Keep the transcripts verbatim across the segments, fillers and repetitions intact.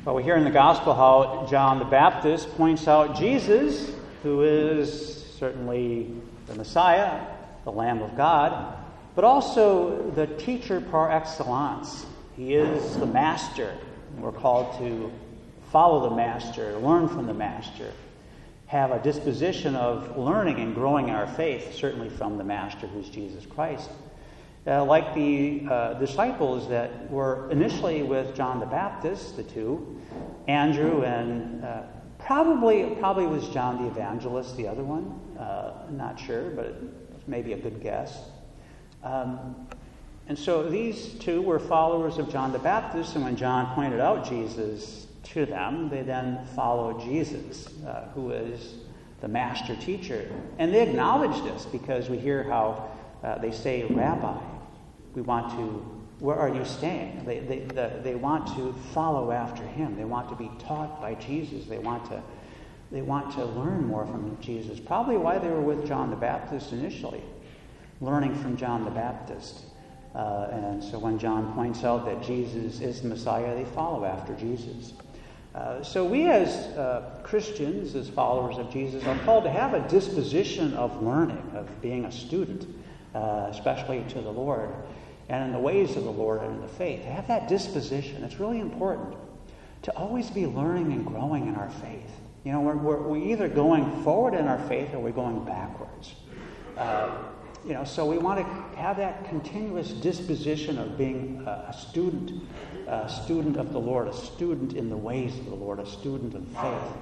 Well, we hear in the Gospel how John the Baptist points out Jesus, who is certainly the Messiah, the Lamb of God, but also the teacher par excellence. He is the Master. We're called to follow the Master, learn from the Master, have a disposition of learning and growing our faith, certainly from the Master, who's Jesus Christ. Uh, like the uh, disciples that were initially with John the Baptist, the two, Andrew and uh, probably probably was John the Evangelist, the other one. Uh, I'm not sure, but it's maybe a good guess. Um, and so these two were followers of John the Baptist, and when John pointed out Jesus to them, they then followed Jesus, uh, who is the master teacher. And they acknowledge this because we hear how uh, they say, Rabbi, we want to, where are you staying? They, they, the, they want to follow after him. They want to be taught by Jesus. They want to, they want to learn more from Jesus. Probably why they were with John the Baptist initially, learning from John the Baptist. Uh, and so when John points out that Jesus is the Messiah, they follow after Jesus. Uh, so we as uh, Christians, as followers of Jesus, are called to have a disposition of learning, of being a student, uh, especially to the Lord, and in the ways of the Lord and in the faith. To have that disposition, it's really important to always be learning and growing in our faith. You know, we're, we're, we're either going forward in our faith or we're going backwards. Uh, you know, so we want to have that continuous disposition of being a, a student, a student of the Lord, a student in the ways of the Lord, a student of faith.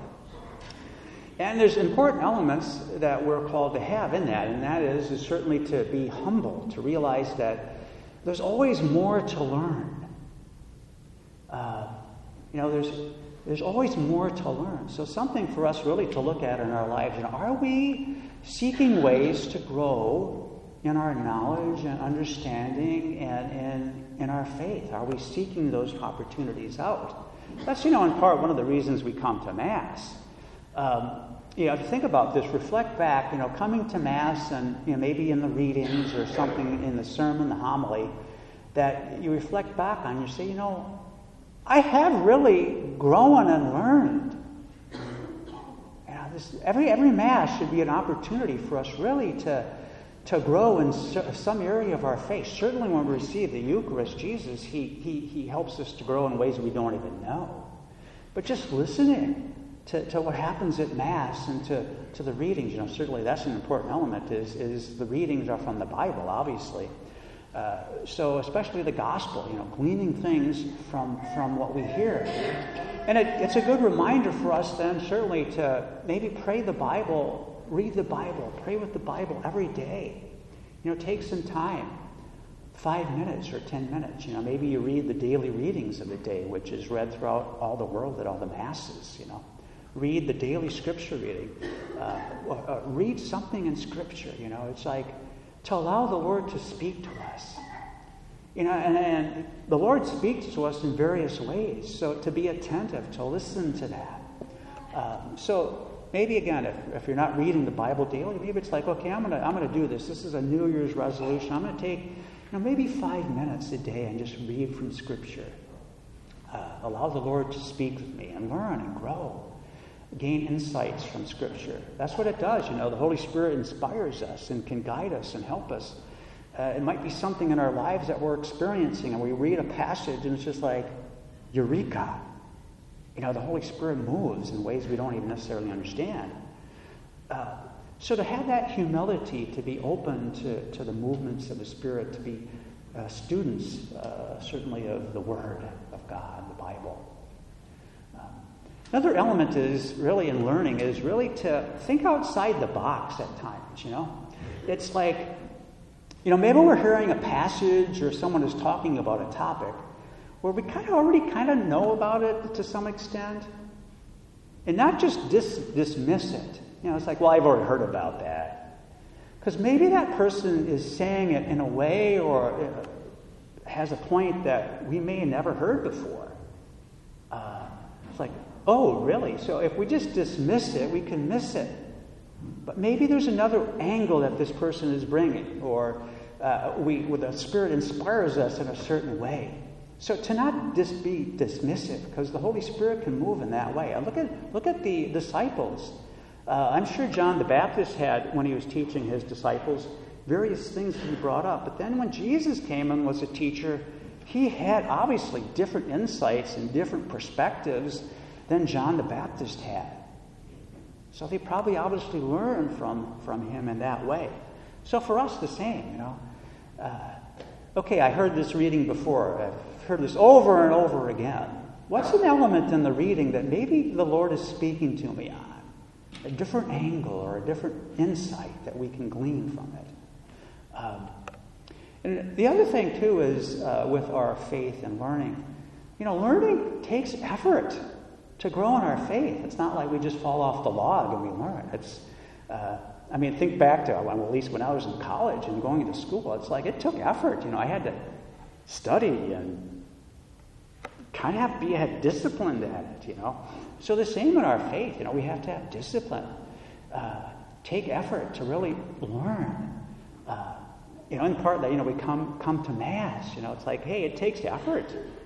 And there's important elements that we're called to have in that, and that is, is certainly to be humble, to realize that there's always more to learn. Uh, you know, there's there's always more to learn. So something for us really to look at in our lives. You know, are we seeking ways to grow in our knowledge and understanding and in in our faith? Are we seeking those opportunities out? That's, you know, in part one of the reasons we come to Mass. Um, you know, to think about this, reflect back, you know, coming to Mass and, you know, maybe in the readings or something in the sermon, the homily, that you reflect back on, you say, you know, I have really grown and learned. You know, this, every every Mass should be an opportunity for us really to, to grow in some area of our faith. Certainly when we receive the Eucharist, Jesus, he, he, he helps us to grow in ways we don't even know. But just listening To, to what happens at Mass and to, to the readings, you know, certainly that's an important element, is, is the readings are from the Bible, obviously. Uh, so especially the Gospel, you know, gleaning things from, from what we hear. And it, it's a good reminder for us then, certainly, to maybe pray the Bible, read the Bible, pray with the Bible every day. You know, take some time, five minutes or ten minutes. You know, maybe you read the daily readings of the day, which is read throughout all the world at all the Masses, you know. Read the daily Scripture reading. Uh, uh, read something in Scripture. You know, it's like to allow the Lord to speak to us. You know, and, and the Lord speaks to us in various ways. So to be attentive, to listen to that. Um, so maybe again, if, if you're not reading the Bible daily, maybe it's like, okay, I'm gonna I'm gonna do this. This is a New Year's resolution. I'm gonna take, you know, maybe five minutes a day and just read from Scripture. Uh, allow the Lord to speak with me and learn and grow. Gain insights from Scripture. That's what it does, you know. The Holy Spirit inspires us and can guide us and help us. Uh, it might be something in our lives that we're experiencing, and we read a passage and it's just like, eureka. You know, the Holy Spirit moves in ways we don't even necessarily understand. Uh, so to have that humility, to be open to, to the movements of the Spirit, to be uh, students, uh, certainly, of the Word of God, the Bible. Another element is really in learning is really to think outside the box at times, you know. It's like, you know, maybe we're hearing a passage or someone is talking about a topic where we kind of already kind of know about it to some extent, and not just dis- dismiss it. You know, it's like, well, I've already heard about that. Because maybe that person is saying it in a way or has a point that we may have never heard before. Uh, it's like, oh, really? So if we just dismiss it, we can miss it. But maybe there's another angle that this person is bringing, or uh, we, the Spirit inspires us in a certain way. So to not just be dismissive, because the Holy Spirit can move in that way. Look at look at the disciples. Uh, I'm sure John the Baptist had, when he was teaching his disciples, various things he brought up. But then when Jesus came and was a teacher, he had obviously different insights and different perspectives than John the Baptist had. So they probably obviously learned from, from him in that way. So for us, the same, you know. Uh, okay, I heard this reading before. I've heard this over and over again. What's an element in the reading that maybe the Lord is speaking to me on? A different angle or a different insight that we can glean from it. Um, and the other thing, too, is uh, with our faith and learning. You know, learning takes effort to grow in our faith. It's not like we just fall off the log and we learn. It's, uh, I mean, think back to, well, at least when I was in college and going to school, it's like it took effort. You know, I had to study and kind of have to be had disciplined at it, you know. So the same in our faith, you know, we have to have discipline. Uh, take effort to really learn. Uh, you know, in part that, you know, we come come to Mass, you know, it's like, hey, it takes effort.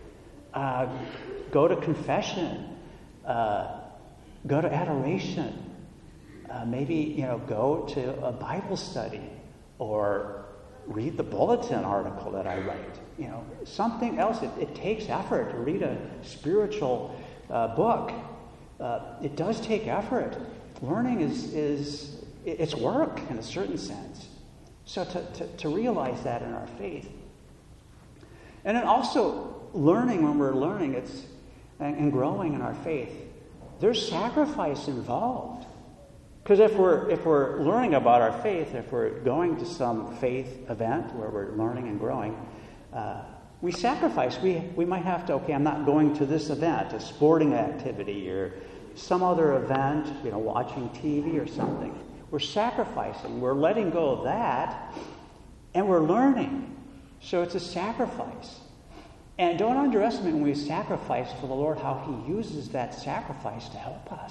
Uh, go to confession. Uh, go to adoration. Uh, maybe, you know, go to a Bible study or read the bulletin article that I write. You know, something else. It, it takes effort to read a spiritual uh, book. Uh, it does take effort. Learning is, is it's work in a certain sense. So to, to, to realize that in our faith. And then also learning, when we're learning, it's and, and growing in our faith, there's sacrifice involved. Because if we're if we're learning about our faith, if we're going to some faith event where we're learning and growing, uh, we sacrifice. We we might have to, okay, I'm not going to this event, a sporting activity or some other event, you know, watching T V or something. We're sacrificing. We're letting go of that, and we're learning. So it's a sacrifice. And don't underestimate when we sacrifice for the Lord how He uses that sacrifice to help us.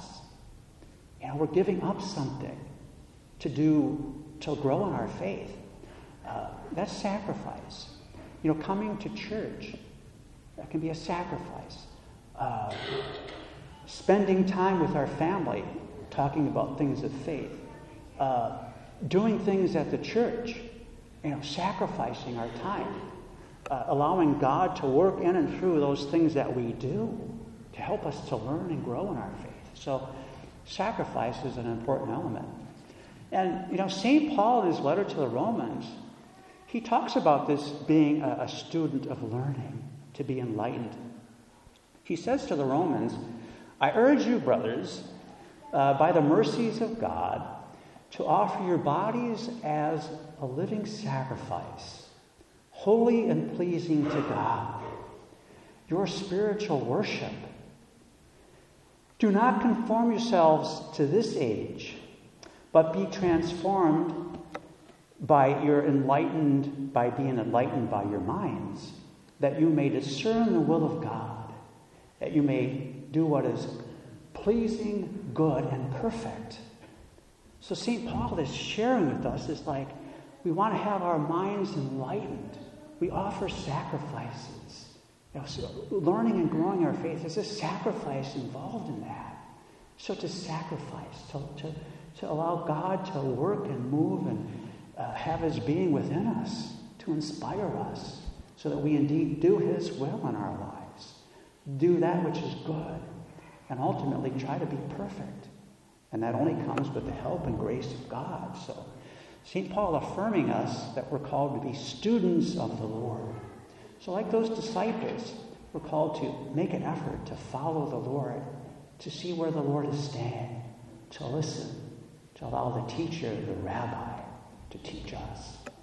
You know, we're giving up something to do, to grow in our faith. Uh, that's sacrifice. You know, coming to church, that can be a sacrifice. Uh, spending time with our family, talking about things of faith. Uh, doing things at the church, you know, sacrificing our time. Uh, allowing God to work in and through those things that we do to help us to learn and grow in our faith. So sacrifice is an important element. And, you know, Saint Paul in his letter to the Romans, he talks about this being a, a student of learning, to be enlightened. He says to the Romans, I urge you, brothers, uh, by the mercies of God, to offer your bodies as a living sacrifice, holy and pleasing to God, your spiritual worship. Do not conform yourselves to this age, but be transformed by your enlightened, by being enlightened by your minds, that you may discern the will of God, that you may do what is pleasing, good, and perfect. So Saint Paul is sharing with us, is like, we want to have our minds enlightened. We offer sacrifices. You know, so learning and growing our faith, there's a sacrifice involved in that. So to sacrifice, to, to, to allow God to work and move and uh, have His being within us, to inspire us, so that we indeed do His will in our lives, do that which is good, and ultimately try to be perfect. And that only comes with the help and grace of God. So Saint Paul affirming us that we're called to be students of the Lord. So like those disciples, we're called to make an effort to follow the Lord, to see where the Lord is staying, to listen, to allow the teacher, the rabbi, to teach us.